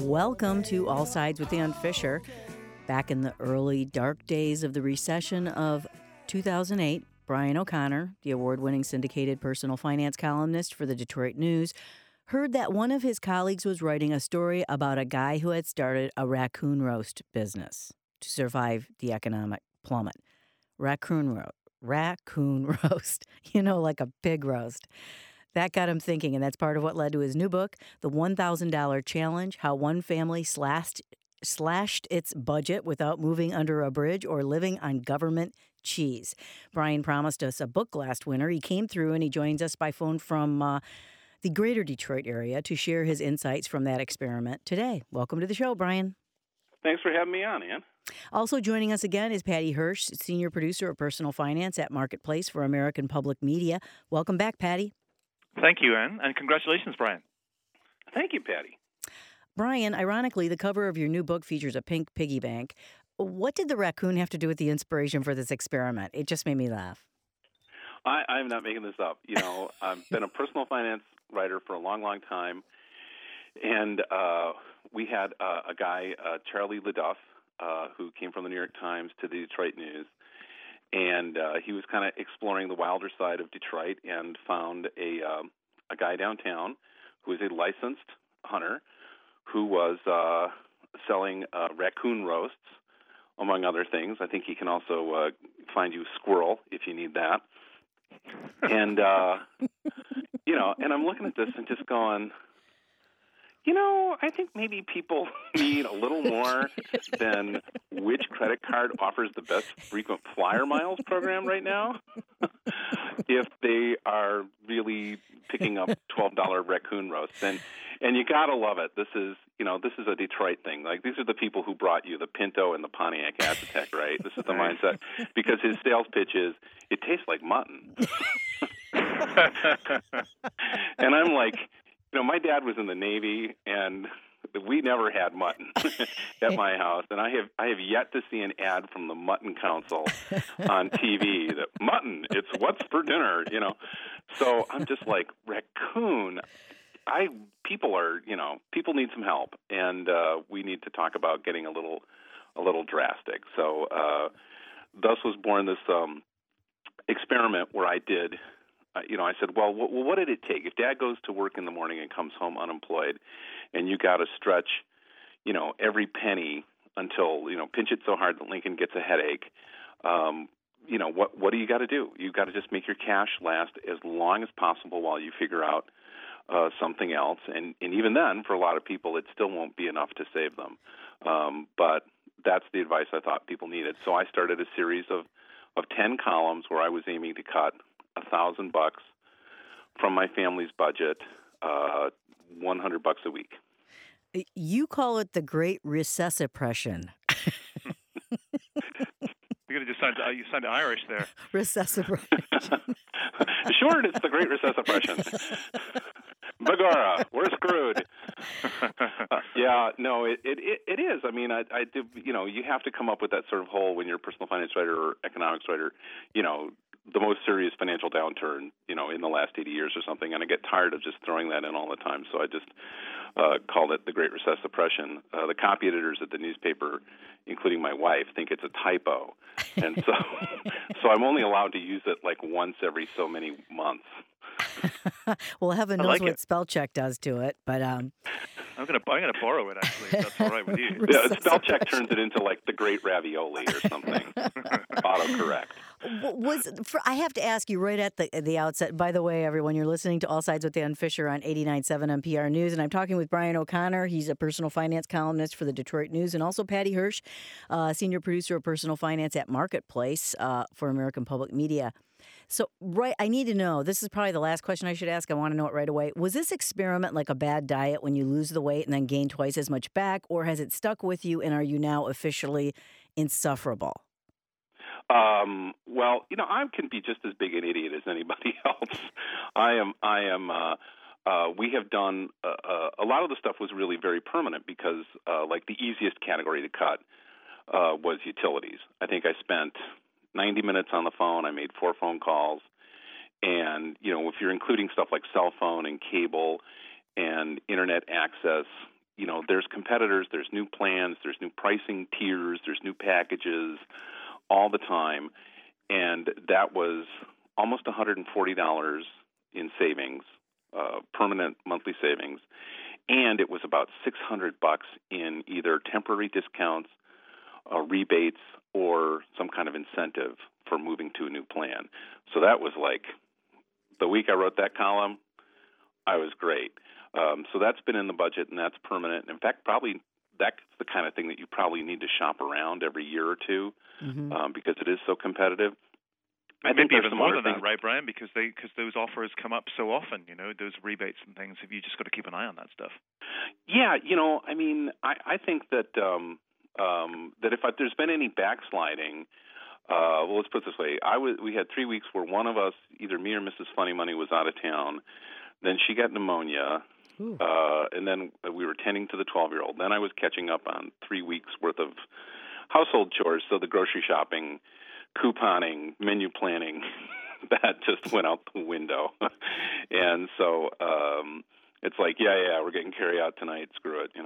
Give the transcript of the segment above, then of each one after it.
Welcome to All Sides with Dan Fisher. Back in the early dark days of the recession of 2008, Brian O'Connor, the award-winning syndicated personal finance columnist for the Detroit News, heard that one of his colleagues was writing a story about a guy who had started a raccoon roast business to survive the economic plummet. Raccoon roast, like a pig roast. That got him thinking, and that's part of what led to his new book, The $1,000 Challenge, How One Family Slashed its budget without moving under a bridge or living on government cheese. Brian promised us a book last winter. He came through, and he joins us by phone from the greater Detroit area to share his insights from that experiment today. Welcome to the show, Brian. Thanks for having me on, Ann. Also joining us again is Patty Hirsch, senior producer of personal finance at Marketplace for American Public Media. Welcome back, Patty. Thank you, Ann, and congratulations, Brian. Thank you, Patty. Brian, ironically, the cover of your new book features a pink piggy bank. What did the raccoon have to do with the inspiration for this experiment? It just made me laugh. I'm not making this up. I've been a personal finance writer for a long, long time, and we had a guy, Charlie LeDuff, who came from the New York Times to the Detroit News, and he was kind of exploring the wilder side of Detroit and found a guy downtown who was a licensed hunter who was selling raccoon roasts, among other things. I think he can also find you squirrel if you need that. And, and I'm looking at this and just going, I think maybe people need a little more than which credit card offers the best frequent flyer miles program right now if they are really picking up $12 raccoon roasts. And you got to love it. This is a Detroit thing. Like, these are the people who brought you the Pinto and the Pontiac Aztec, right? This is the mindset. Because his sales pitch is, it tastes like mutton. And I'm like, my dad was in the Navy, and we never had mutton at my house. And I have yet to see an ad from the Mutton Council on TV that mutton, it's what's for dinner, So I'm just like, raccoon. People need some help, and we need to talk about getting a little drastic. So thus was born this experiment where I did. I said, well, what did it take? If Dad goes to work in the morning and comes home unemployed, and you got to stretch, every penny until, pinch it so hard that Lincoln gets a headache, what do you got to do? You got to just make your cash last as long as possible while you figure out something else. And even then, for a lot of people, it still won't be enough to save them. But that's the advice I thought people needed. So I started a series of 10 columns where I was aiming to cut $1,000 from my family's budget, $100 a week. You call it the Great Recessoppression. You're going to you sound Irish there. Recessoppression. Sure, it's the Great Recessoppression. Begorra, we're screwed. It is. I mean, I do. You have to come up with that sort of hole when you're a personal finance writer or economics writer. The most serious financial downturn, in the last 80 years or something, and I get tired of just throwing that in all the time. So I just called it the Great Recessoppression. The copy editors at the newspaper, including my wife, think it's a typo, and so I'm only allowed to use it like once every so many months. Well, heaven knows what spell check does to it, but I'm gonna borrow it, actually. If that's all right with you. Yeah, spell check turns it into like the Great Ravioli or something. Autocorrect. I have to ask you right at the outset. By the way, everyone, you're listening to All Sides with Dan Fisher on 89.7 NPR News, and I'm talking with Brian O'Connor. He's a personal finance columnist for the Detroit News, and also Patty Hirsch, senior producer of personal finance at Marketplace for American Public Media. So, I need to know, this is probably the last question I should ask. I want to know it right away. Was this experiment like a bad diet when you lose the weight and then gain twice as much back, or has it stuck with you and are you now officially insufferable? Well, I can be just as big an idiot as anybody else. We have done, a lot of the stuff was really very permanent because, the easiest category to cut was utilities. I think I spent 90 minutes on the phone. I made 4 phone calls. And, if you're including stuff like cell phone and cable and internet access, there's competitors, there's new plans, there's new pricing tiers, there's new packages all the time. And that was almost $140 in savings, permanent monthly savings. And it was about $600 in either temporary discounts, rebates, or some kind of incentive for moving to a new plan. So that was like the week I wrote that column, I was great. So that's been in the budget, and that's permanent. In fact, probably that's the kind of thing that you probably need to shop around every year or two, because it is so competitive. I think even more than that, right, Brian? Because those offers come up so often, those rebates and things. Have you just got to keep an eye on that stuff? Yeah, I think that that if there's been any backsliding, well, let's put it this way: we had 3 weeks where one of us, either me or Mrs. Funny Money, was out of town. Then she got pneumonia, and then we were tending to the 12-year-old. Then I was catching up on 3 weeks worth of household chores, so the grocery shopping, couponing, menu planning, that just went out the window. And so it's like, yeah, we're getting carry out tonight. Screw it,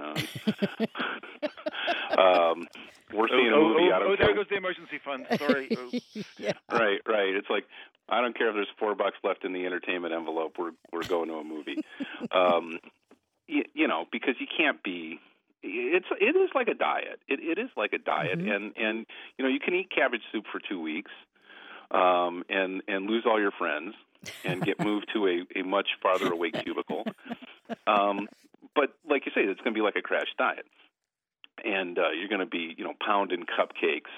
We're seeing a movie. There goes the emergency fund. Sorry. Yeah. Right. It's like, I don't care if there's $4 left in the entertainment envelope. We're going to a movie. Because you can't be. It is like a diet. It is like a diet, and you can eat cabbage soup for 2 weeks, and lose all your friends, and get moved to a much farther away cubicle. But like you say, it's going to be like a crash diet, and you're going to be pounding cupcakes,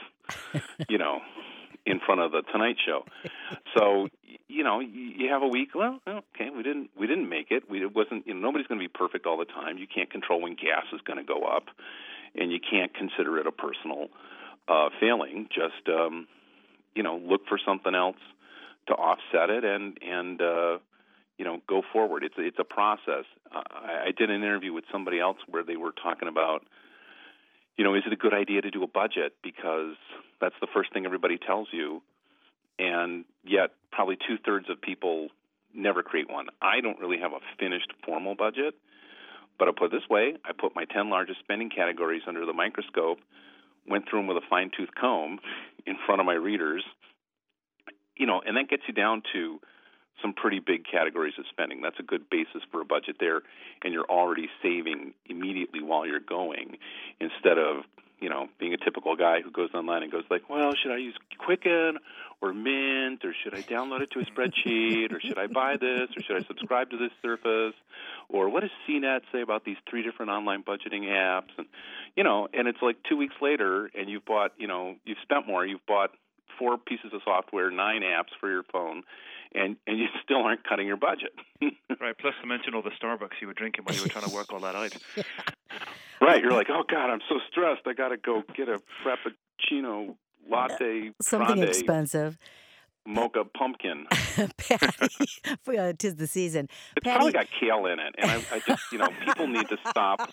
in front of the Tonight Show. So you have a week. Well, okay, we didn't make it. It wasn't. Nobody's going to be perfect all the time. You can't control when gas is going to go up, and you can't consider it a personal failing. Just look for something else to offset it, and go forward. It's a process. I did an interview with somebody else where they were talking about, is it a good idea to do a budget? Because that's the first thing everybody tells you, and yet probably 2/3 of people never create one. I don't really have a finished formal budget, but I'll put it this way. I put my 10 largest spending categories under the microscope, went through them with a fine-tooth comb in front of my readers, and that gets you down to some pretty big categories of spending. That's a good basis for a budget there, and you're already saving immediately while you're going, instead of being a typical guy who goes online and goes like, well, should I use Quicken or Mint, or should I download it to a spreadsheet, or should I buy this, or should I subscribe to this service, or what does CNET say about these 3 different online budgeting apps? And and it's like 2 weeks later, and you've bought, you've spent more. You've bought 4 pieces of software, 9 apps for your phone, and you still aren't cutting your budget. Right, plus to mention all the Starbucks you were drinking while you were trying to work all that out. Right, you're like, oh, God, I'm so stressed. I got to go get a Frappuccino latte. Something grande, expensive. Mocha pumpkin. Patty, 'tis the season. It's probably got kale in it, and I just, people need to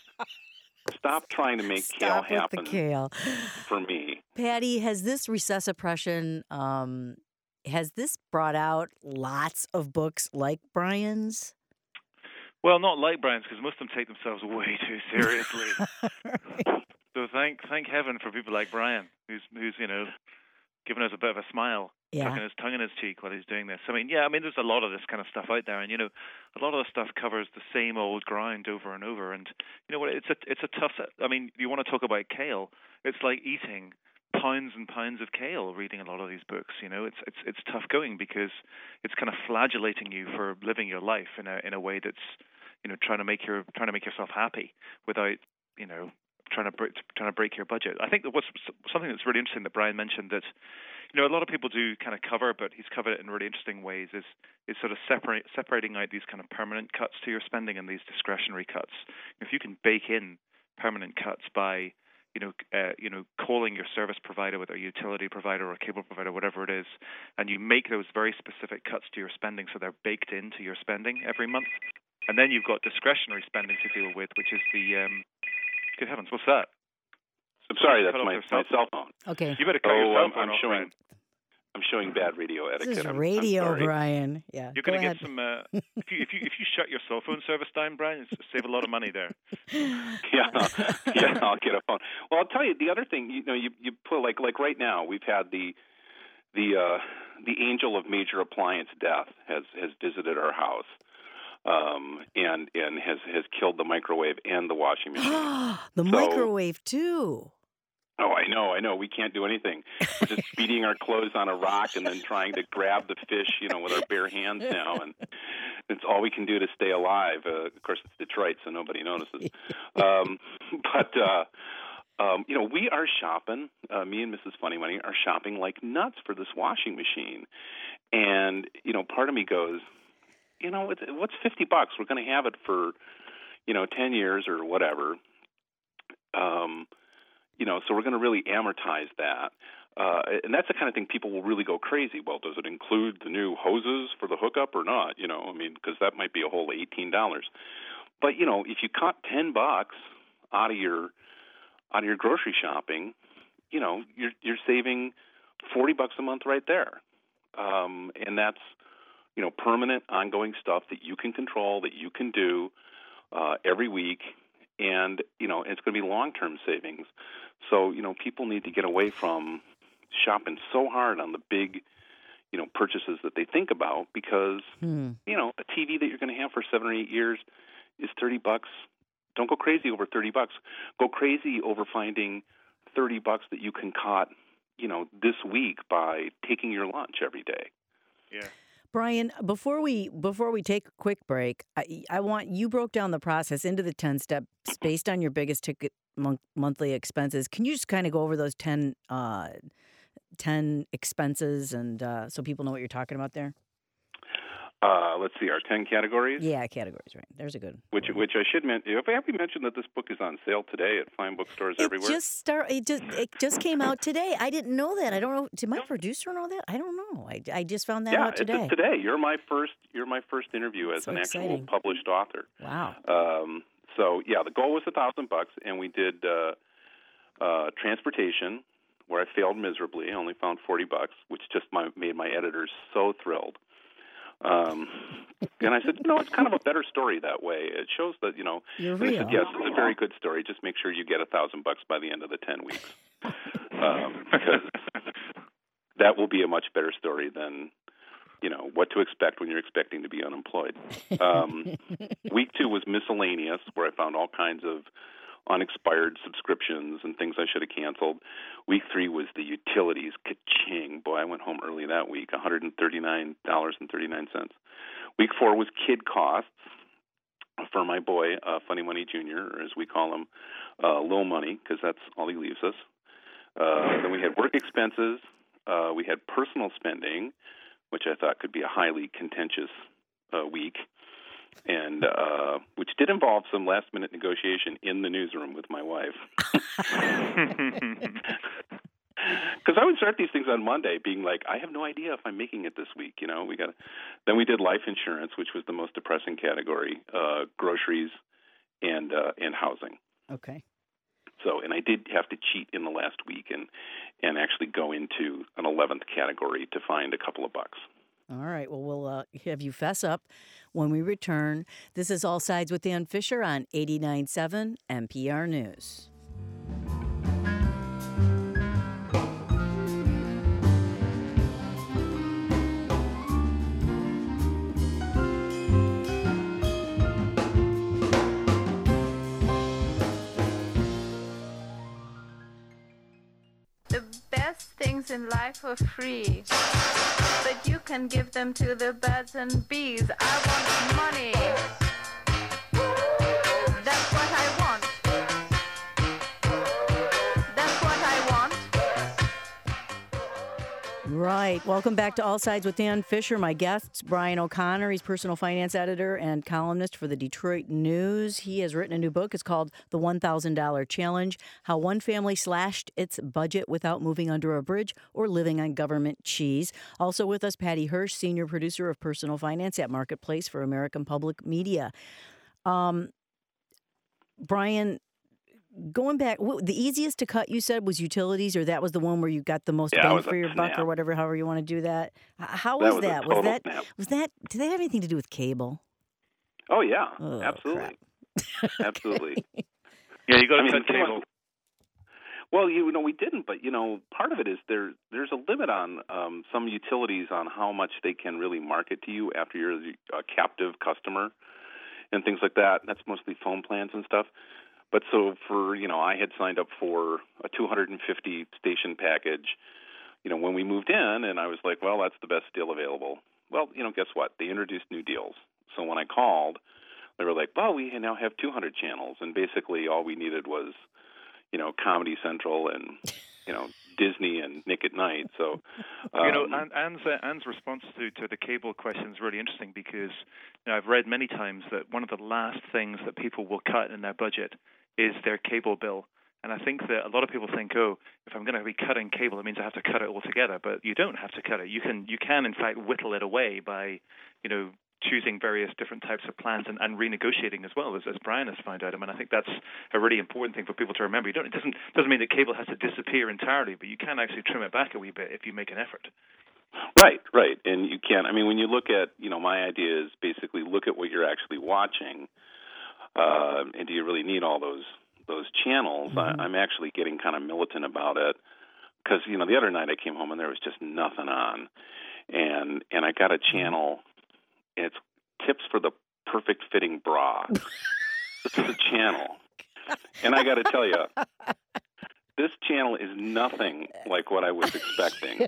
stop trying to make kale happen. The kale. For me. Patty, has this recession has this brought out lots of books like Brian's? Well, not like Brian's, because most of them take themselves way too seriously. Right. So thank heaven for people like Brian, who's giving us a bit of a smile, tucking his tongue in his cheek while he's doing this. There's a lot of this kind of stuff out there, and a lot of the stuff covers the same old ground over and over. And you know what? It's a tough. You want to talk about kale? It's like eating pounds and pounds of kale. Reading a lot of these books, it's tough going, because it's kind of flagellating you for living your life in a way that's trying to make yourself happy without trying to break your budget. I think that what's something that's really interesting that Brian mentioned, that a lot of people do kind of cover, but he's covered it in really interesting ways, is sort of separating out these kind of permanent cuts to your spending and these discretionary cuts. If you can bake in permanent cuts by calling your service provider, whether a utility provider or a cable provider, whatever it is, and you make those very specific cuts to your spending so they're baked into your spending every month. And then you've got discretionary spending to deal with, which is the good heavens, what's that? I'm sorry, that's my cell phone. Okay. You better cut your cell phone I'm off, showing. I'm showing bad radio etiquette. This is radio, I'm sorry. Brian. Yeah, you're going to get some. If you shut your cell phone service down, Brian, save a lot of money there. Yeah, I'll get a phone. Well, I'll tell you the other thing. You put like right now we've had the angel of major appliance death has visited our house, and has killed the microwave and the washing machine. Microwave too. Oh, I know. We can't do anything. We're just beating our clothes on a rock and then trying to grab the fish, with our bare hands now, and it's all we can do to stay alive. Of course, it's Detroit, so nobody notices. We are shopping. Me and Mrs. Funny Money are shopping like nuts for this washing machine, and part of me goes, what's $50? We're going to have it for 10 years or whatever. So we're going to really amortize that. And that's the kind of thing people will really go crazy. Well, does it include the new hoses for the hookup or not? Because that might be a whole $18. But, if you cut $10 out of your grocery shopping, you're saving $40 a month right there. And that's, permanent, ongoing stuff that you can control, that you can do every week. And, it's going to be long-term savings. So, people need to get away from shopping so hard on the big, purchases that they think about because, a TV that you're going to have for 7 or 8 years is $30. Don't go crazy over $30. Go crazy over finding $30 that you can cut, this week by taking your lunch every day. Yeah. Brian, before we take a quick break, I want you broke down the process into the 10 steps based on your biggest ticket monthly expenses. Can you just kind of go over those 10 expenses and so people know what you're talking about there? Let's see, our 10 categories? Yeah, categories, right. There's a good Which I should mention. Have we mentioned that this book is on sale today at fine bookstores everywhere? It just came out today. I didn't know that. I don't know. Did my producer know that? I don't know. I just found that out today. Yeah, it's today. You're my first interview as an actual published author. Wow. The goal was $1,000, and we did transportation, where I failed miserably. I only found $40, which just made my editors so thrilled. And I said, it's kind of a better story that way. It shows that, You're real. They said, yes, it's a very good story. Just make sure you get $1,000 by the end of the 10 weeks. Because that will be a much better story than, what to expect when you're expecting to be unemployed. Week 2 was miscellaneous, where I found all kinds of unexpired subscriptions and things I should have canceled. Week 3 was the utilities. Ka-ching. Boy, I went home early that week, $139.39. Week 4 was kid costs for my boy, Funny Money Jr., or as we call him, Lil Money, because that's all he leaves us. Then we had work expenses. We had personal spending, which I thought could be a highly contentious week, and which did involve some last-minute negotiation in the newsroom with my wife. Because I would start these things on Monday being like, I have no idea if I'm making it this week. Then we did life insurance, which was the most depressing category, groceries, and housing. Okay. So, and I did have to cheat in the last week and actually go into an 11th category to find a couple of bucks. All right. Well, we'll have you fess up when we return. This is All Sides with Dan Fisher on 89.7 NPR News. The best things in life are free, but you can give them to the birds and bees. I want money. That's what I want. That's what I want. Right. Welcome back to All Sides with Dan Fisher. My guest, Brian O'Connor. He's personal finance editor and columnist for the Detroit News. He has written a new book. It's called The $1,000 Challenge: How One Family Slashed Its Budget Without Moving Under a Bridge or Living on Government Cheese. Also with us, Patty Hirsch, senior producer of personal finance at Marketplace for American Public Media. Brian, going back, the easiest to cut, you said, was utilities, or that was the one where you got the most bang for your buck, or whatever, however you want to do that. How was that? Was that? Did that have anything to do with cable? Oh yeah, absolutely, absolutely. Yeah, you got to cut cable. Well, we didn't, but part of it is there's a limit on some utilities on how much they can really market to you after you're a captive customer and things like that. That's mostly phone plans and stuff. But so for I had signed up for a 250 station package, when we moved in, and I was like, well, that's the best deal available. Well, guess what? They introduced new deals. So when I called, they were like, well, we now have 200 channels, and basically all we needed was Comedy Central and, Disney and Nick at Night. So, Anne's response to the cable question is really interesting because I've read many times that one of the last things that people will cut in their budget is their cable bill. And I think that a lot of people think, if I'm going to be cutting cable, it means I have to cut it altogether. But you don't have to cut it. You can in fact whittle it away by, choosing various different types of plans and renegotiating as well, as Brian has found out. I mean, I think that's a really important thing for people to remember. It doesn't mean that cable has to disappear entirely, but you can actually trim it back a wee bit if you make an effort. Right. And you can. I mean, when you look at, my idea is basically look at what you're actually watching, and do you really need all those channels? Mm-hmm. I'm actually getting kind of militant about it because, the other night I came home and there was just nothing on, and I got a channel. It's tips for the perfect fitting bra. This is a channel. And I got to tell you, this channel is nothing like what I was expecting,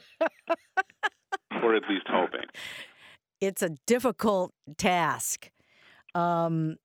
or at least hoping. It's a difficult task. I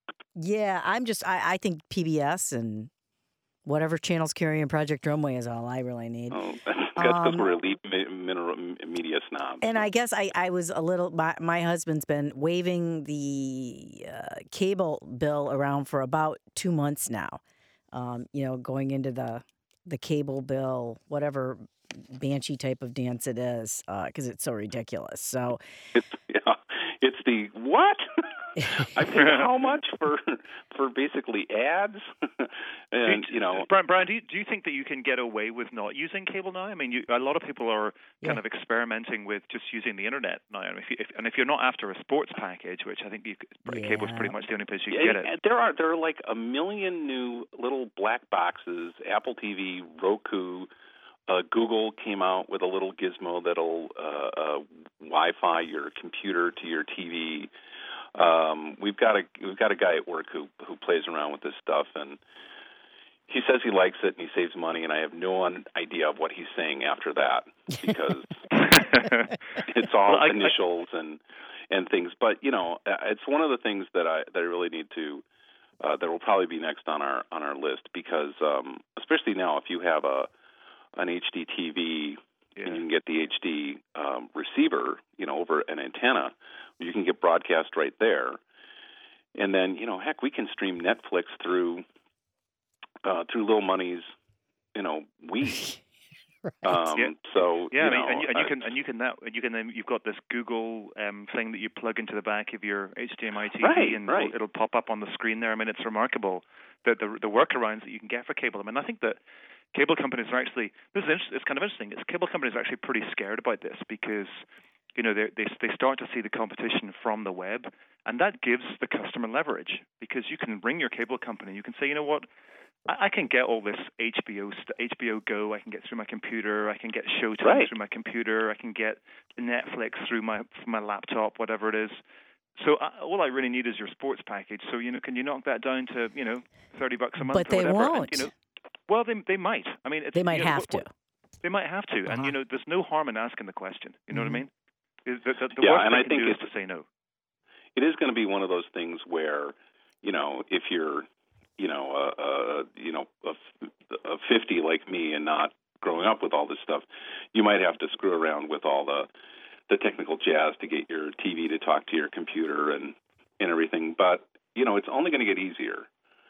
think PBS and whatever channels carrying Project Drumway is all I really need. Oh, that's because we're elite media snobs. And I guess I was a little. My husband's been waving the cable bill around for about 2 months now. Going into the cable bill, whatever banshee type of dance it is, because it's so ridiculous. So it's the what? I paid how much for basically ads? And Brian, do you think that you can get away with not using cable now? I mean, a lot of people are kind of experimenting with just using the internet now. And if you're not after a sports package, which I think cable's pretty much the only place you can get it. There are like a million new little black boxes. Apple TV, Roku. Google came out with a little gizmo that'll Wi-Fi your computer to your TV. We've got a guy at work who plays around with this stuff, and he says he likes it and he saves money, and I have no idea of what he's saying after that because it's all initials and things. But it's one of the things that I really need to that will probably be next on our list because especially now if you have an HD TV. Yeah. And you can get the HD receiver, over an antenna. You can get broadcast right there. And then, heck, we can stream Netflix through Lil Money's, Wii. Right. So you can then you've got this Google thing that you plug into the back of your HDMI TV, it'll pop up on the screen there. I mean, it's remarkable the workarounds that you can get for cable. I mean, I think that cable companies are actually it's kind of interesting. Cable companies are actually pretty scared about this because they start to see the competition from the web, and that gives the customer leverage because you can ring your cable company. You can say, you know what, I can get all this HBO Go. I can get through my computer. I can get Showtime through my computer. I can get Netflix through my laptop, whatever it is. So all I really need is your sports package. So can you knock that down to $30 a month? But they won't. And, well, they might. I mean, they might have to. They might have to, and there's no harm in asking the question. You know what I mean? The worst and thing I to think do is to say no. It is going to be one of those things where, if you're, a 50 like me and not growing up with all this stuff, you might have to screw around with all the technical jazz to get your TV to talk to your computer and everything. But it's only going to get easier.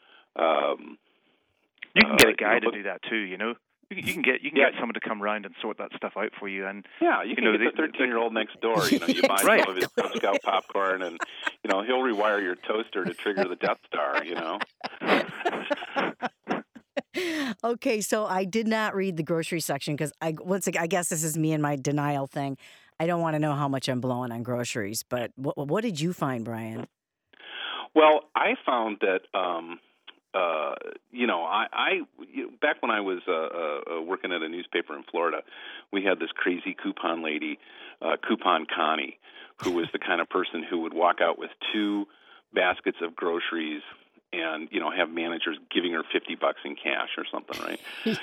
You can get a guy to do that too. You can get someone to come around and sort that stuff out for you. And you can get the 13-year-old next door. You buy some of his Cub Scout popcorn, and he'll rewire your toaster to trigger the Death Star. Okay, so I did not read the grocery section because I guess this is me and my denial thing. I don't want to know how much I'm blowing on groceries, but what did you find, Brian? Well, I found that, back when I was working at a newspaper in Florida, we had this crazy coupon lady, Coupon Connie, who was the kind of person who would walk out with 2 baskets of groceries and, have managers giving her $50 in cash or something, right?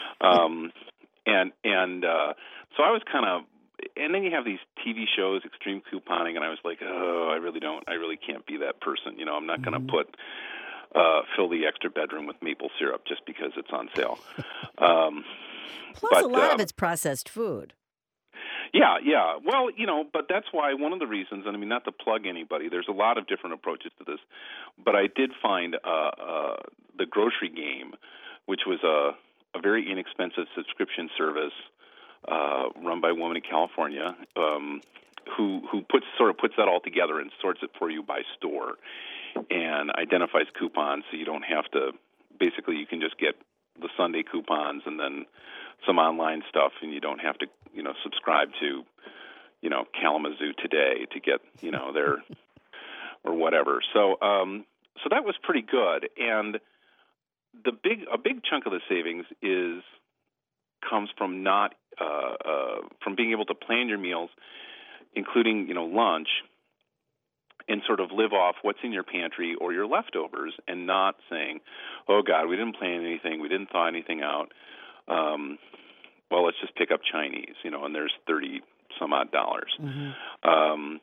So I was kind of, and then you have these TV shows, extreme couponing, and I was like, oh, I really can't be that person. I'm not going to fill the extra bedroom with maple syrup just because it's on sale. Plus, a lot of it's processed food. Yeah. Well, but that's why one of the reasons, and I mean, not to plug anybody, there's a lot of different approaches to this, but I did find the Grocery Game, which was a very inexpensive subscription service run by a woman in California who puts that all together and sorts it for you by store and identifies coupons so you don't have to, basically you can just get the Sunday coupons and then some online stuff, and you don't have to, subscribe to, Kalamazoo Today to get, their or whatever. So that was pretty good. And a big chunk of the savings comes from not from being able to plan your meals, including, lunch, and sort of live off what's in your pantry or your leftovers, and not saying, oh, God, we didn't plan anything, we didn't thaw anything out. Well, let's just pick up Chinese, and there's $30-some-odd. Mm-hmm.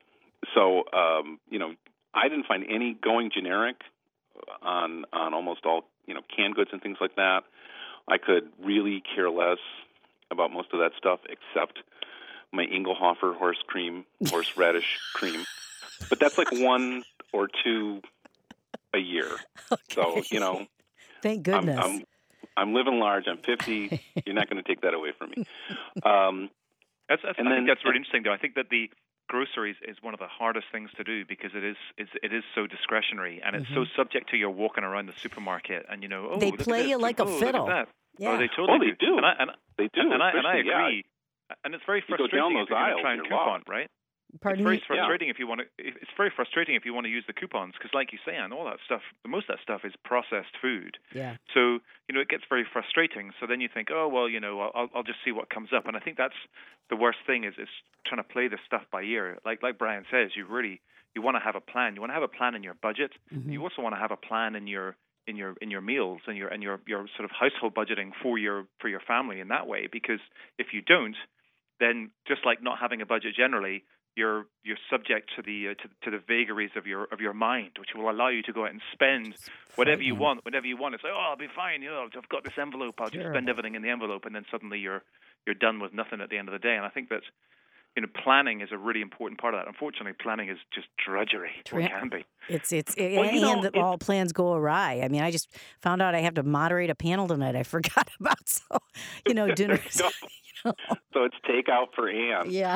I didn't find any going generic on almost all, canned goods and things like that. I could really care less about most of that stuff except my Engelhofer horseradish cream. But that's like 1 or 2 a year. Okay. So, thank goodness. I'm living large. I'm 50. You're not going to take that away from me. I think that's really interesting, though. I think that the groceries is one of the hardest things to do because it is so discretionary, and it's so subject to your walking around the supermarket and they play you like a fiddle. Yeah. Oh, they totally do. They do. And I agree. Yeah. And it's very frustrating if you're going to try and coupon, right? Pardon me? It's very frustrating if you want to. It's very frustrating if you want to use the coupons because, like you say, and all that stuff, most of that stuff is processed food. Yeah. So it gets very frustrating. So then you think, oh well, I'll just see what comes up. And I think that's the worst thing is trying to play this stuff by ear. Like Brian says, you want to have a plan. You want to have a plan in your budget. Mm-hmm. You also want to have a plan in your meals and your sort of household budgeting for your family in that way. Because if you don't, then just like not having a budget generally, you're subject to the vagaries of your mind, which will allow you to go out and spend whatever you want. It's like, oh, I'll be fine. I've got this envelope. I'll just spend everything in the envelope, and then suddenly you're done with nothing at the end of the day. And I think that planning is a really important part of that. Unfortunately, planning is just drudgery. Or it can be. All plans go awry. I mean, I just found out I have to moderate a panel tonight. I forgot about dinner. So it's takeout for Ann. Yeah.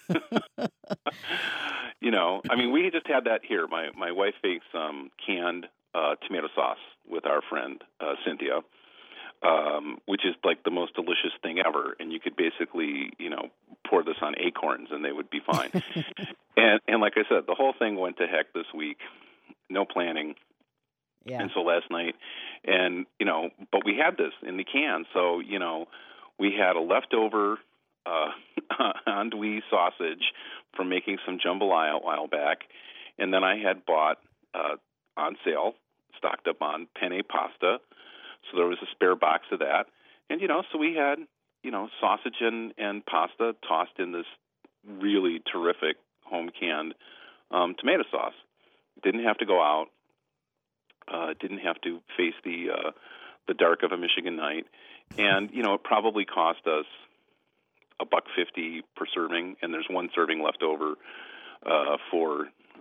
We just had that here. My wife makes canned tomato sauce with our friend Cynthia, which is like the most delicious thing ever. And you could basically, pour this on acorns and they would be fine. and like I said, the whole thing went to heck this week. No planning. Yeah. And so last night, and but we had this in the can. So we had a leftover andouille sausage from making some jambalaya a while back, and then I had bought on sale, stocked up on penne pasta, so there was a spare box of that, and so we had sausage and pasta tossed in this really terrific home canned tomato sauce. Didn't have to go out, didn't have to face the dark of a Michigan night, and it probably cost us $1.50 per serving, and there's one serving left over for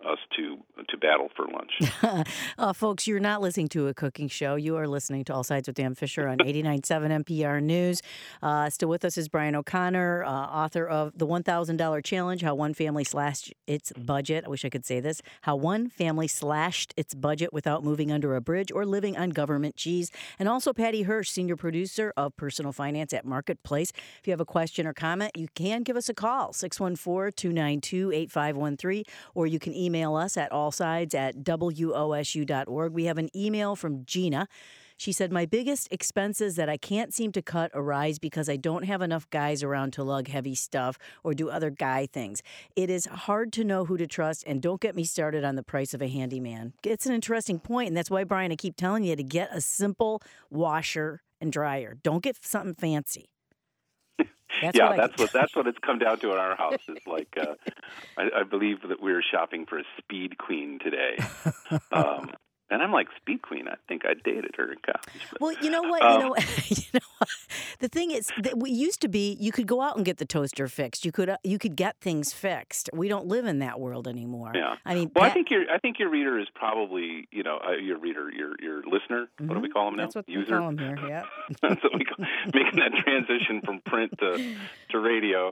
us to battle for lunch. Folks, you're not listening to a cooking show. You are listening to All Sides with Dan Fisher on 89.7 NPR News. Still with us is Brian O'Connor, author of The $1,000 Challenge, How One Family Slashed Its Budget. I wish I could say this. How one family slashed its budget without moving under a bridge or living on government cheese. And also Patty Hirsch, senior producer of Personal Finance at Marketplace. If you have a question or comment, you can give us a call, 614-292-8513, or you can email us at allsides@wosu.org. We have an email from Gina. She said, my biggest expenses that I can't seem to cut arise because I don't have enough guys around to lug heavy stuff or do other guy things. It is hard to know who to trust, and don't get me started on the price of a handyman. It's an interesting point, and that's why, Brian, I keep telling you to get a simple washer and dryer. Don't get something fancy. That's what it's come down to in our house. Is like I believe that we were shopping for a Speed Queen today, and I'm like, Speed Queen. I think I dated her in college. Well, you know what? The thing is that we used to be. You could go out and get the toaster fixed. You could get things fixed. We don't live in that world anymore. Yeah. I mean, I think your reader is probably your listener. Mm-hmm. What do we call them now? That's what User. we call them here. Yeah. That's what we call making that transition from print to radio.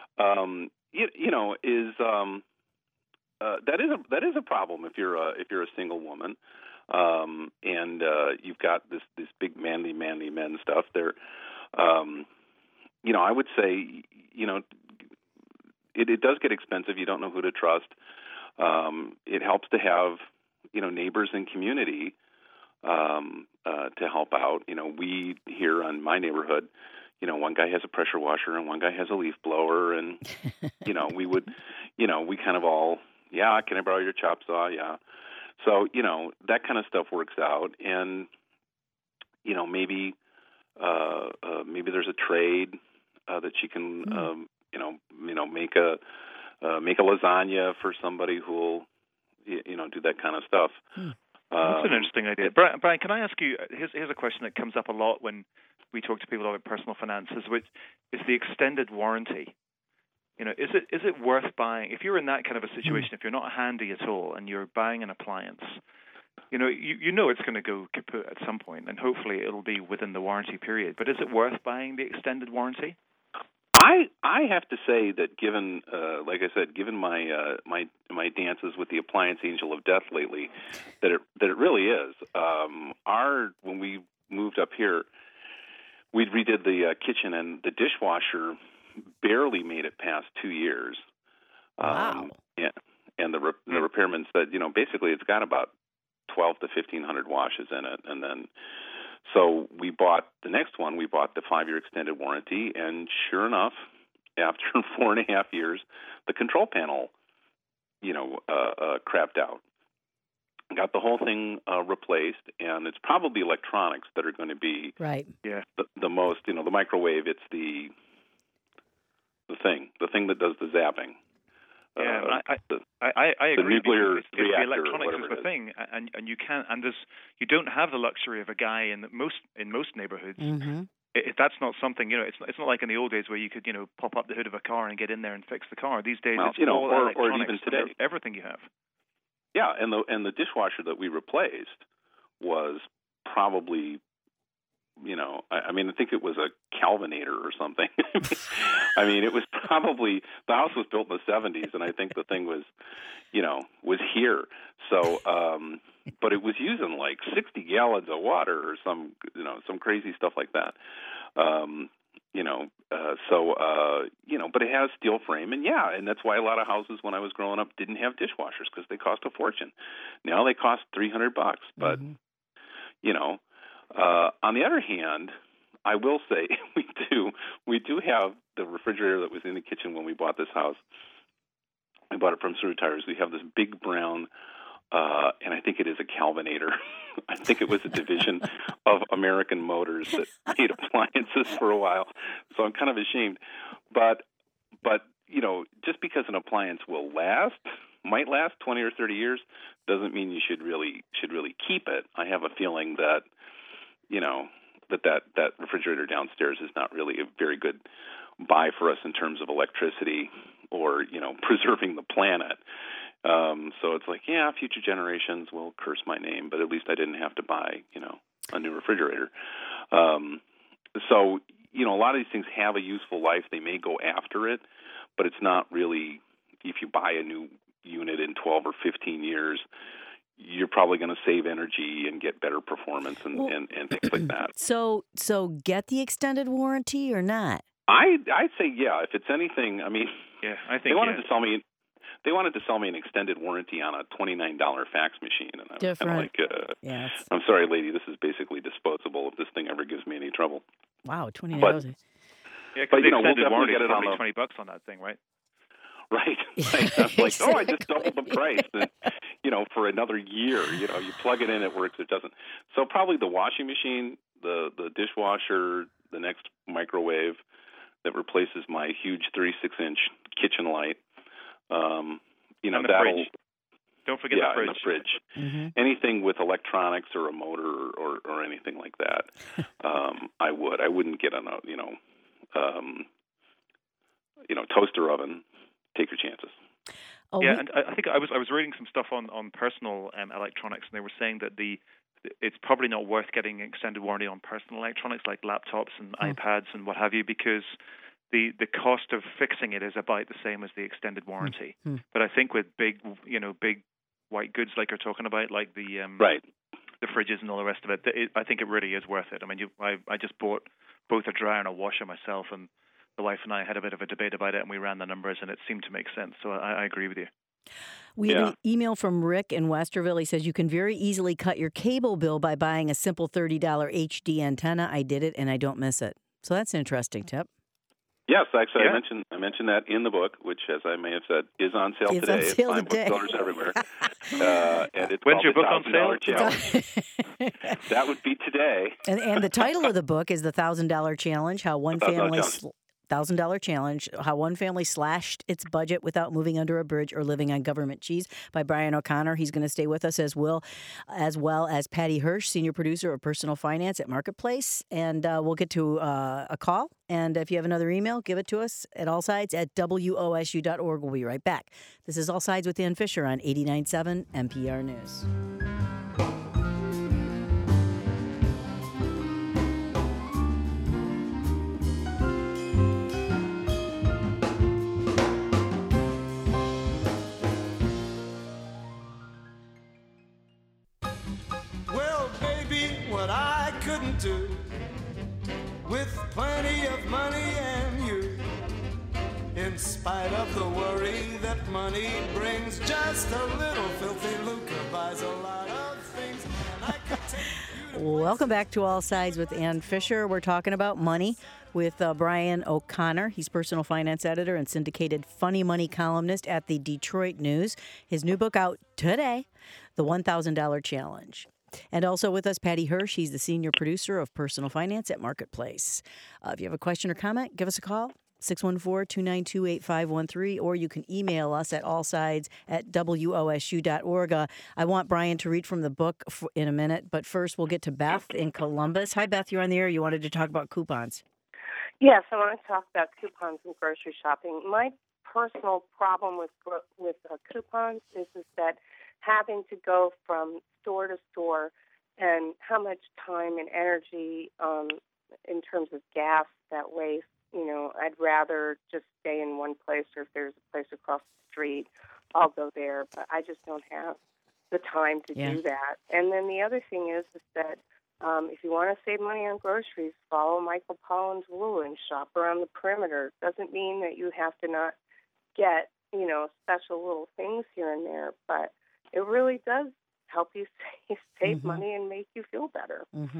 That is a problem if you're a single woman. And you've got this big manly men stuff there. I would say, it does get expensive. You don't know who to trust. It helps to have, neighbors and community to help out. We here on my neighborhood, one guy has a pressure washer and one guy has a leaf blower, and we kind of all, yeah, can I borrow your chop saw? Yeah. So, that kind of stuff works out. And, maybe there's a trade that she can, make a lasagna for somebody who will, do that kind of stuff. That's an interesting idea. Brian, can I ask you, here's a question that comes up a lot when we talk to people about personal finances, which is the extended warranty. Is it worth buying? If you're in that kind of a situation, if you're not handy at all and you're buying an appliance, you know it's going to go kaput at some point, and hopefully it'll be within the warranty period. But is it worth buying the extended warranty? I have to say that given, like I said, given my my dances with the appliance angel of death lately, that it really is. When we moved up here, we redid the kitchen, and the dishwasher barely made it past 2 years. Wow. And the repairman said, basically it's got about 12 to 1,500 washes in it. And then, so we bought the next one. We bought the 5-year extended warranty, and sure enough, after 4.5 years, the control panel, crapped out. Got the whole thing replaced, and it's probably electronics that are going to be right. Yeah, the most. The microwave. It's the thing that does the zapping. Yeah, I agree. The nuclear reactor, the electronics is the thing, and you can't. And you don't have the luxury of a guy in most neighborhoods. Mm-hmm. That's not something. It's not like in the old days where you could pop up the hood of a car and get in there and fix the car. These days, it's all electronics, or even today, everything you have. Yeah, and the dishwasher that we replaced was probably, I think it was a Calvinator or something. It was probably, the house was built in the 70s, and I think the thing was, was here. So, but it was using like 60 gallons of water or some crazy stuff like that. But it has steel frame, and that's why a lot of houses when I was growing up didn't have dishwashers, because they cost a fortune. Now they cost $300, but on the other hand, I will say we do have the refrigerator that was in the kitchen when we bought this house. We bought it from Suru Tires. We have this big brown, and I think it is a Calvinator. I think it was a division of American Motors that made appliances for a while. So I'm kind of ashamed. But just because an appliance might last 20 or 30 years, doesn't mean you should really keep it. I have a feeling that that refrigerator downstairs is not really a very good buy for us in terms of electricity or preserving the planet. So it's like, yeah, future generations will curse my name, but at least I didn't have to buy, a new refrigerator. So, a lot of these things have a useful life. They may go after it, but it's not really, if you buy a new unit in 12 or 15 years, you're probably going to save energy and get better performance and things like that. So get the extended warranty or not? I'd say, yeah, if it's anything, I mean, I think they wanted to sell me an extended warranty on a $29 fax machine, and I was kind of like, I'm sorry, lady, this is basically disposable if this thing ever gives me any trouble. Wow, $29. But the extended warranty is probably $20 on that thing, right? Right. I'm like, I just doubled the price. And, for another year, you plug it in, it works, it doesn't. So probably the washing machine, the dishwasher, the next microwave that replaces my huge 36-inch kitchen light. And the fridge. Don't forget the fridge. And the fridge. Mm-hmm. Anything with electronics or a motor or anything like that, I would. I wouldn't get on a toaster oven. Take your chances. And I think I was reading some stuff on personal electronics, and they were saying that it's probably not worth getting an extended warranty on personal electronics like laptops and iPads and what have you, because the cost of fixing it is about the same as the extended warranty. But I think with big white goods like you're talking about, like the fridges and all the rest of it, I think it really is worth it. I mean, I just bought both a dryer and a washer myself, and the wife and I had a bit of a debate about it, and we ran the numbers, and it seemed to make sense. So I agree with you. We have an email from Rick in Westerville. He says, you can very easily cut your cable bill by buying a simple $30 HD antenna. I did it, and I don't miss it. So that's an interesting tip. Yes, actually, I mentioned that in the book, which, as I may have said, is on sale today. It's on sale today. Booksellers everywhere. And it's When's your book on sale? Challenge. That would be today. And the title of the book is The $1,000 Challenge, how one family... $1,000 challenge, how one family slashed its budget without moving under a bridge or living on government cheese, by Brian O'Connor. He's going to stay with us as well as Patty Hirsch, senior producer of Personal Finance at Marketplace. And we'll get to a call. And if you have another email, give it to us at allsides@wosu.org. We'll be right back. This is All Sides with Ann Fisher on 89.7 NPR News. Do with plenty of money and you, in spite of the worry that money brings, just a little filthy lucre buys a lot of things, and I could take you to Welcome back to All Sides with Ann Fisher. We're talking about money with Brian O'Connor. He's personal finance editor and syndicated funny money columnist at the Detroit News. His new book out today, The $1,000 Challenge. And also with us, Patty Hirsch. He's the senior producer of Personal Finance at Marketplace. If you have a question or comment, give us a call, 614-292-8513, or you can email us at allsides@wosu.org. I want Brian to read from the book in a minute, but first we'll get to Beth in Columbus. Hi, Beth. You're on the air. You wanted to talk about coupons. Yes, I want to talk about coupons and grocery shopping. My personal problem with coupons is that having to go from store to store and how much time and energy in terms of gas that wastes. I'd rather just stay in one place, or if there's a place across the street, I'll go there. But I just don't have the time to do that. And then the other thing is that if you want to save money on groceries, follow Michael Pollan's rule and shop around the perimeter. Doesn't mean that you have to not get, special little things here and there, but it really does help you save money and make you feel better.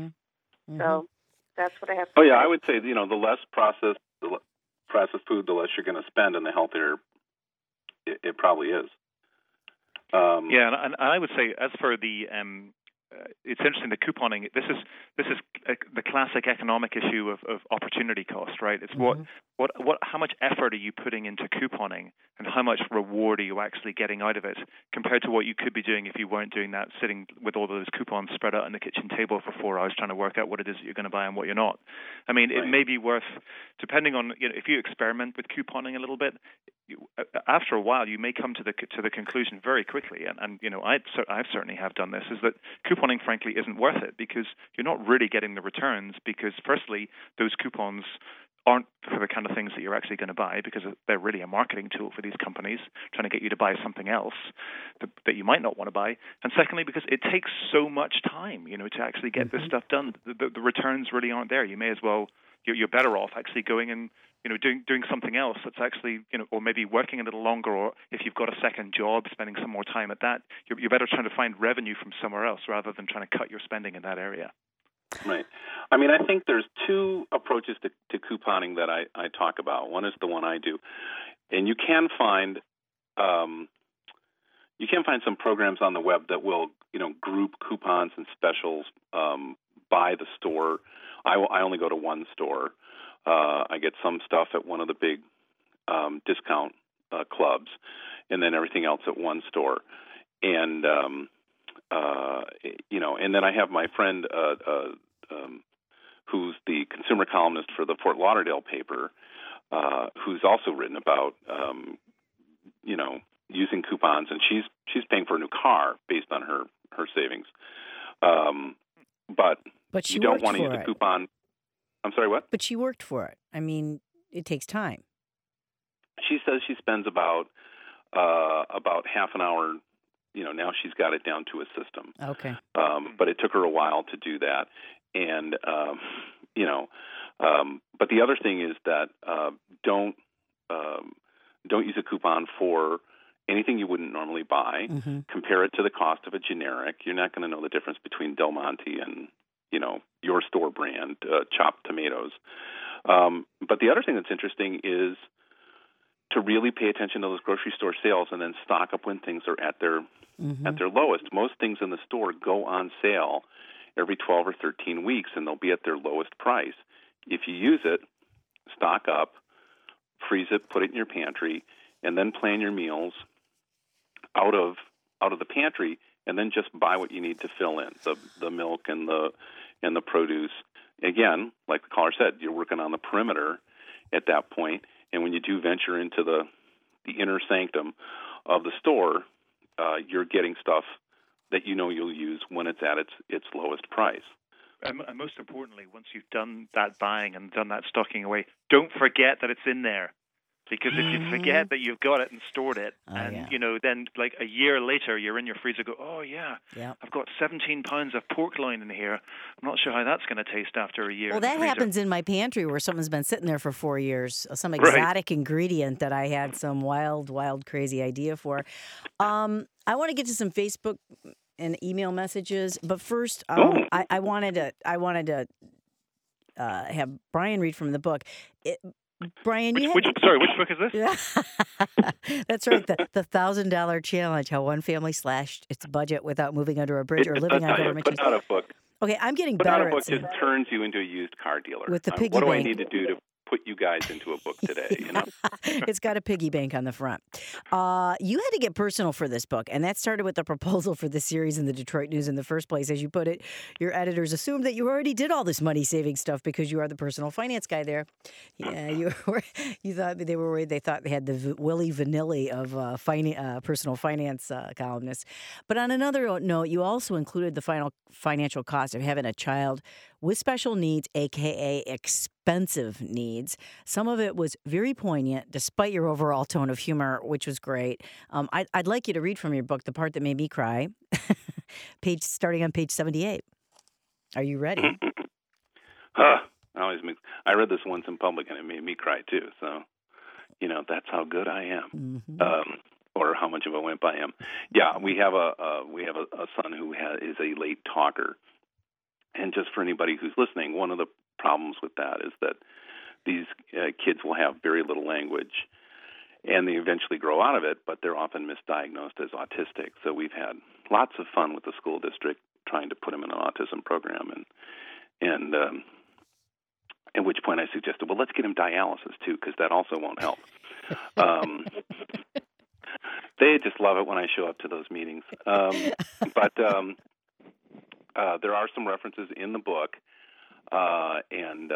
So that's what I have to say. Oh, yeah, I would say, the less processed food, the less you're going to spend, and the healthier it probably is. And I would say, as for the it's interesting, the couponing. This is the classic economic issue of opportunity cost, right? It's how much effort are you putting into couponing, and how much reward are you actually getting out of it compared to what you could be doing if you weren't doing that, sitting with all those coupons spread out on the kitchen table for 4 hours trying to work out what it is that you're going to buy and what you're not. I mean, It may be worth, depending on, if you experiment with couponing a little bit, after a while you may come to the conclusion very quickly, and I've certainly have done this, is that couponing frankly isn't worth it, because you're not really getting the returns, because firstly those coupons aren't for the kind of things that you're actually going to buy, because they're really a marketing tool for these companies trying to get you to buy something else that you might not want to buy. And secondly, because it takes so much time, to actually get this stuff done. The returns really aren't there. You may as well, you're better off actually going and doing something else that's actually, or maybe working a little longer, or if you've got a second job, spending some more time at that. You're better trying to find revenue from somewhere else rather than trying to cut your spending in that area. Right. I mean, I think there's two approaches to couponing that I talk about. One is the one I do, and you can find some programs on the web that will group coupons and specials by the store. I only go to one store. I get some stuff at one of the big discount clubs, and then everything else at one store. And and then I have my friend who's the consumer columnist for the Fort Lauderdale paper, who's also written about using coupons, and she's paying for a new car based on her savings. But you don't want to use a coupon. I'm sorry, what? But she worked for it. I mean, it takes time. She says she spends about half an hour. Now she's got it down to a system. Okay. But it took her a while to do that, and but the other thing is that don't use a coupon for anything you wouldn't normally buy. Mm-hmm. Compare it to the cost of a generic. You're not going to know the difference between Del Monte and your store brand chopped tomatoes. But the other thing that's interesting is to really pay attention to those grocery store sales and then stock up when things are at their lowest. Most things in the store go on sale every 12 or 13 weeks, and they'll be at their lowest price. If you use it, stock up, freeze it, put it in your pantry, and then plan your meals out of the pantry, and then just buy what you need to fill in the milk and the produce. Again, like the caller said, you're working on the perimeter at that point, and when you do venture into the inner sanctum of the store, you're getting stuff that you'll use when it's at its lowest price. And most importantly, once you've done that buying and done that stocking away, don't forget that it's in there. Because if you forget that you've got it and stored it, then like a year later, you're in your freezer, go, I've got 17 pounds of pork loin in here. I'm not sure how that's going to taste after a year. Well, that happens in my pantry where something's been sitting there for 4 years, some exotic ingredient that I had some wild, crazy idea for. I want to get to some Facebook and email messages, but first, I wanted to have Brian read from the book. Brian, which book is this? That's right, the $1,000 challenge: how one family slashed its budget without moving under a bridge or living on government. Put out a book. Okay, I'm getting better. Put out a book at just turns you into a used car dealer. With the piggy what do bank. I need to do to put you guys into a book today? It's got a piggy bank on the front. You had to get personal for this book, and that started with the proposal for this series in the Detroit News in the first place. As you put it, your editors assumed that you already did all this money-saving stuff because you are the personal finance guy there. Yeah, you thought they were worried. They thought they had the Willy Vanilli of personal finance columnists. But on another note, you also included the final financial cost of having a child with special needs, a.k.a. expensive needs. Some of it was very poignant, despite your overall tone of humor, which was great. I'd like you to read from your book the part that made me cry, starting on page 78. Are you ready? I read this once in public, and it made me cry, too. So, that's how good I am. Mm-hmm. Or how much of a wimp I am. Yeah, we have a son who is a late talker. And just for anybody who's listening, one of the problems with that is that these kids will have very little language, and they eventually grow out of it, but they're often misdiagnosed as autistic. So we've had lots of fun with the school district trying to put him in an autism program, and at which point I suggested, well, let's get him dialysis too, because that also won't help. They just love it when I show up to those meetings. But there are some references in the book, and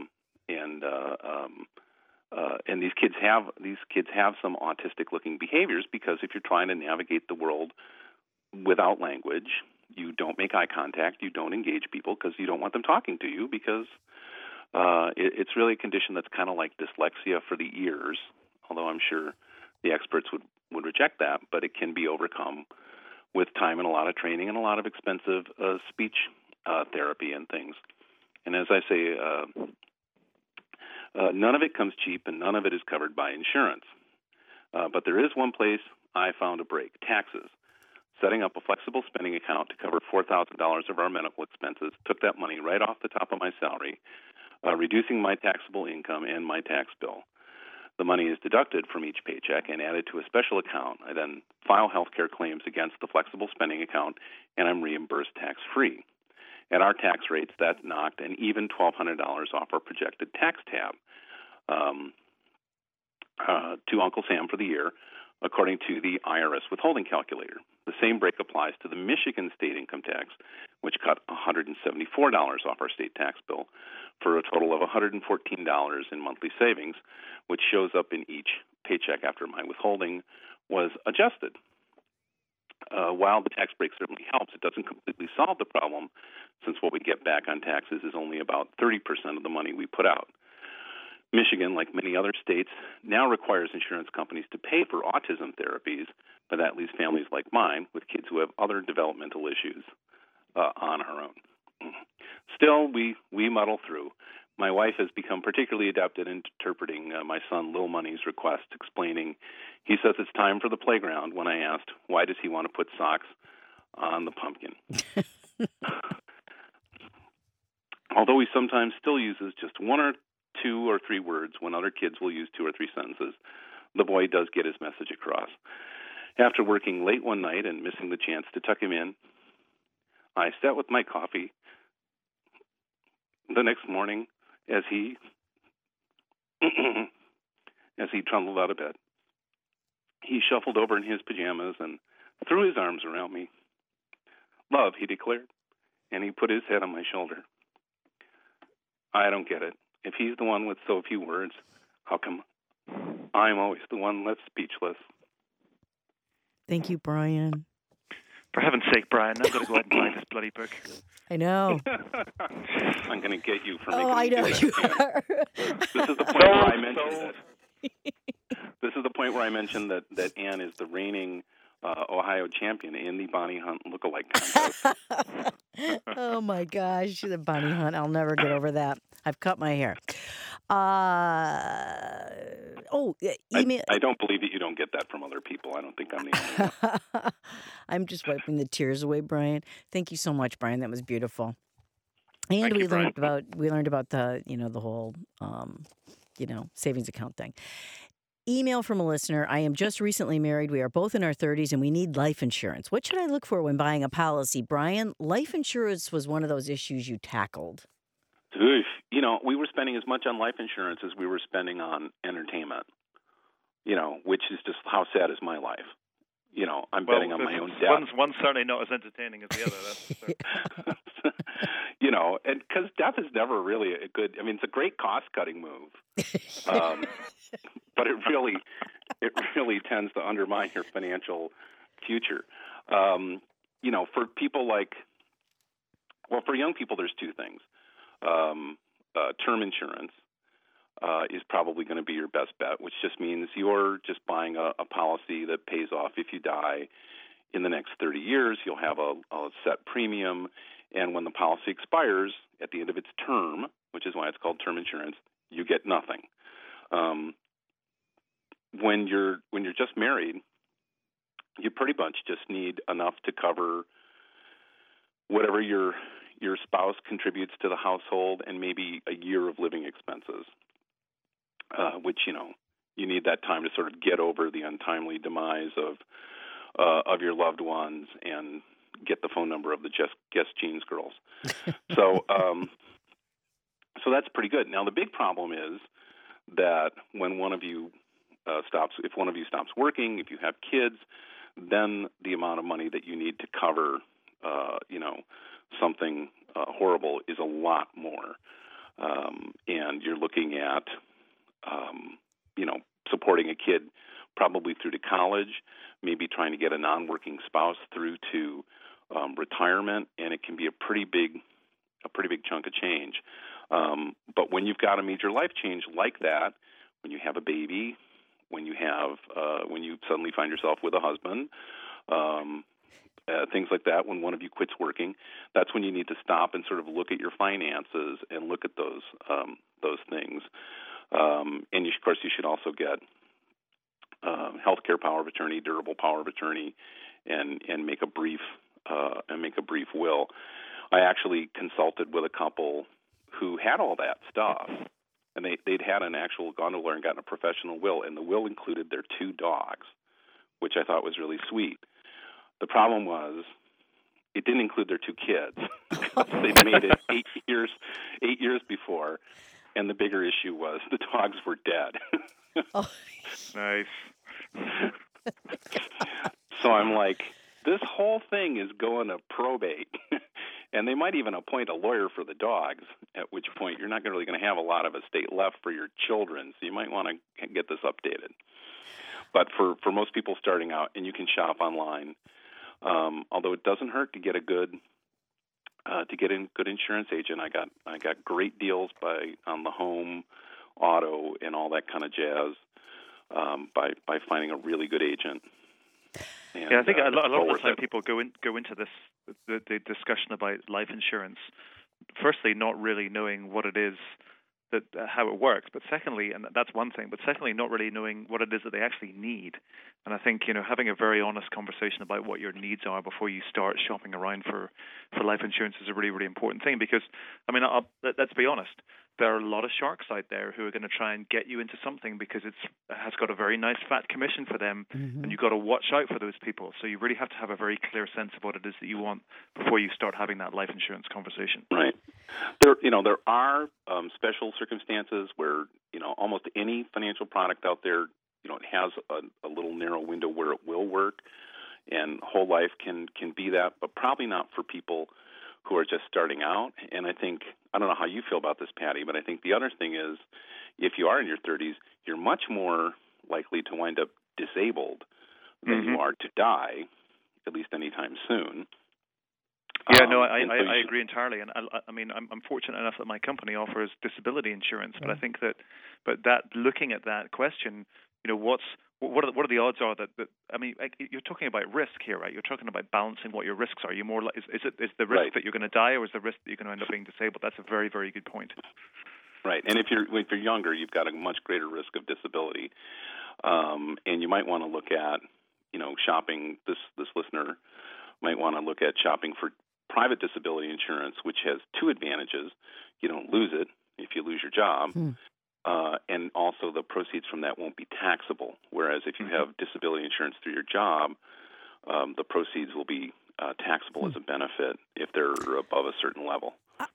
these kids have some autistic-looking behaviors, because if you're trying to navigate the world without language, you don't make eye contact, you don't engage people because you don't want them talking to you, because it's really a condition that's kind of like dyslexia for the ears, although I'm sure the experts would reject that, but it can be overcome with time and a lot of training and a lot of expensive speech therapy and things. And as I say, none of it comes cheap and none of it is covered by insurance. But there is one place I found a break: taxes. Setting up a flexible spending account to cover $4,000 of our medical expenses took that money right off the top of my salary, reducing my taxable income and my tax bill. The money is deducted from each paycheck and added to a special account. I then file health care claims against the flexible spending account, and I'm reimbursed tax-free. At our tax rates, that knocked an even $1,200 off our projected tax tab to Uncle Sam for the year, according to the IRS withholding calculator. The same break applies to the Michigan state income tax, which cut $174 off our state tax bill for a total of $114 in monthly savings, which shows up in each paycheck after my withholding was adjusted. While the tax break certainly helps, it doesn't completely solve the problem, since what we get back on taxes is only about 30% of the money we put out. Michigan, like many other states, now requires insurance companies to pay for autism therapies, but that leaves families like mine with kids who have other developmental issues on our own. Still, we muddle through. My wife has become particularly adept at interpreting my son Lil Money's request, explaining he says it's time for the playground when I asked, why does he want to put socks on the pumpkin? Although he sometimes still uses just one or two or three words when other kids will use 2 or 3 sentences, the boy does get his message across. After working late one night and missing the chance to tuck him in, I sat with my coffee the next morning as he trundled out of bed. He shuffled over in his pajamas and threw his arms around me. "Love," he declared, and he put his head on my shoulder. I don't get it. If he's the one with so few words, how come I'm always the one left speechless? Thank you, Brian. For heaven's sake, Brian, I'm going to go out and buy this bloody book. I know. I'm going to get you for making I know you are. This is the point where I mentioned This is the point where I mentioned that Ann is the reigning Ohio champion in the Bonnie Hunt lookalike contest. Oh my gosh, the Bonnie Hunt! I'll never get over that. I've cut my hair. Email. I don't believe that you don't get that from other people. I don't think I'm the only one. I'm just wiping the tears away, Brian. Thank you so much, Brian. That was beautiful. And we learned about the the whole savings account thing. Email from a listener. I am just recently married. We are both in our 30s and we need life insurance. What should I look for when buying a policy? Brian, life insurance was one of those issues you tackled. Oof. We were spending as much on life insurance as we were spending on entertainment, which is just how sad is my life. I'm betting on my own death. One's certainly not as entertaining as the other. And because death is never really a good, it's a great cost-cutting move. But it really tends to undermine your financial future. For people for young people, there's 2 things. Term insurance is probably going to be your best bet, which just means you're just buying a policy that pays off if you die in the next 30 years. You'll have a set premium, and when the policy expires at the end of its term, which is why it's called term insurance, you get nothing. When you're just married, you pretty much just need enough to cover whatever your spouse contributes to the household and maybe a year of living expenses, which, you need that time to sort of get over the untimely demise of your loved ones and get the phone number of the Guess Jeans girls. So that's pretty good. Now, the big problem is that when one of you if one of you stops working, if you have kids, then the amount of money that you need to cover, something horrible is a lot more. And you're looking at, supporting a kid probably through to college, maybe trying to get a non-working spouse through to retirement, and it can be a pretty big chunk of change. But when you've got a major life change like that, when you have a baby, when you suddenly find yourself with a husband, things like that, when one of you quits working, that's when you need to stop and sort of look at your finances and look at those things. And of course, you should also get healthcare power of attorney, durable power of attorney, and make a brief will. I actually consulted with a couple who had all that stuff, and they'd had gone to lawyer and gotten a professional will, and the will included their 2 dogs, which I thought was really sweet. The problem was it didn't include their 2 kids. They'd made it 8 years before, and the bigger issue was the dogs were dead. Oh. Nice. So I'm like, this whole thing is going to probate. And they might even appoint a lawyer for the dogs, at which point you're not really going to have a lot of estate left for your children, so you might want to get this updated. But for most people starting out, and you can shop online, although it doesn't hurt to get a good insurance agent. I got great deals on the home, auto, and all that kind of jazz by finding a really good agent. And, I think a lot of the time people go into this the discussion about life insurance, firstly not really knowing what it is how it works, but secondly, and that's one thing, but secondly not really knowing what it is that they actually need. And I think having a very honest conversation about what your needs are before you start shopping around for life insurance is a really, really important thing, because let's be honest, there are a lot of sharks out there who are going to try and get you into something because it has got a very nice fat commission for them, and you've got to watch out for those people. So you really have to have a very clear sense of what it is that you want before you start having that life insurance conversation. Right. There are special circumstances where almost any financial product out there, it has a little narrow window where it will work, and whole life can be that, but probably not for people who are just starting out. And I don't know how you feel about this, Patty, but I think the other thing is, if you are in your 30s, you're much more likely to wind up disabled than you are to die, at least anytime soon. Yeah, I agree entirely, and I'm fortunate enough that my company offers disability insurance. But I think that looking at that question, what are the odds are that you're talking about risk here, right? You're talking about balancing what your risks are. You more is the risk that you're going to die, or is the risk that you're going to end up being disabled? That's a very, very good point. Right, and if you're younger, you've got a much greater risk of disability, and you might want to look at shopping. This listener might want to look at shopping for private disability insurance, which has 2 advantages. You don't lose it if you lose your job, and also the proceeds from that won't be taxable, whereas if you have disability insurance through your job, the proceeds will be taxable as a benefit if they're above a certain level.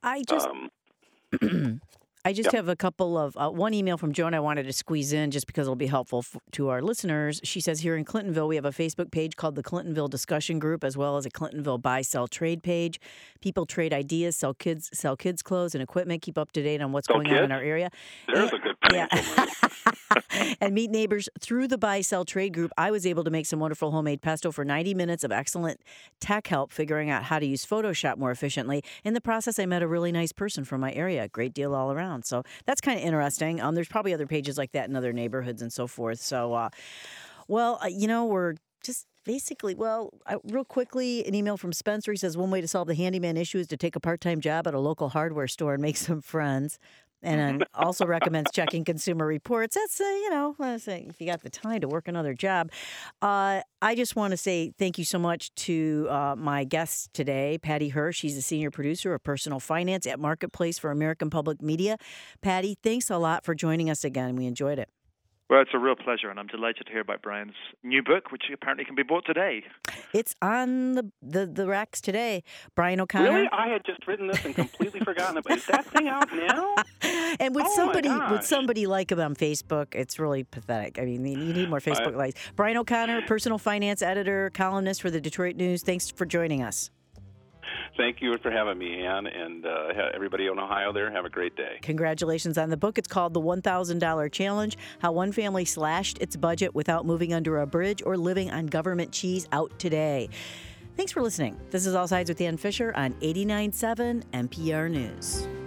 I just have a couple of one email from Joan I wanted to squeeze in just because it'll be helpful to our listeners. She says, here in Clintonville, we have a Facebook page called the Clintonville Discussion Group, as well as a Clintonville Buy-Sell Trade page. People trade ideas, sell kids clothes and equipment, keep up to date on what's going on in our area. There's a good financial and meet neighbors through the Buy-Sell Trade Group. I was able to make some wonderful homemade pesto for 90 minutes of excellent tech help figuring out how to use Photoshop more efficiently. In the process, I met a really nice person from my area. Great deal all around. So that's kind of interesting. There's probably other pages like that in other neighborhoods and so forth. So, we're just basically, real quickly, an email from Spencer. He says, one way to solve the handyman issue is to take a part-time job at a local hardware store and make some friends. And also recommends checking Consumer Reports. That's, if you got the time to work another job. I just want to say thank you so much to my guest today, Patty Hirsch. She's the senior producer of Personal Finance at Marketplace for American Public Media. Patty, thanks a lot for joining us again. We enjoyed it. Well, it's a real pleasure, and I'm delighted to hear about Brian's new book, which apparently can be bought today. It's on the racks today. Brian O'Connor. Really? I had just written this and completely forgotten about it. Is that thing out now? And with somebody like him on Facebook, it's really pathetic. I mean, you need more Facebook likes. Brian O'Connor, personal finance editor, columnist for the Detroit News. Thanks for joining us. Thank you for having me, Ann, and everybody in Ohio there, have a great day. Congratulations on the book. It's called The $1,000 Challenge, How One Family Slashed Its Budget Without Moving Under a Bridge or Living on Government Cheese, out today. Thanks for listening. This is All Sides with Ann Fisher on 89.7 NPR News.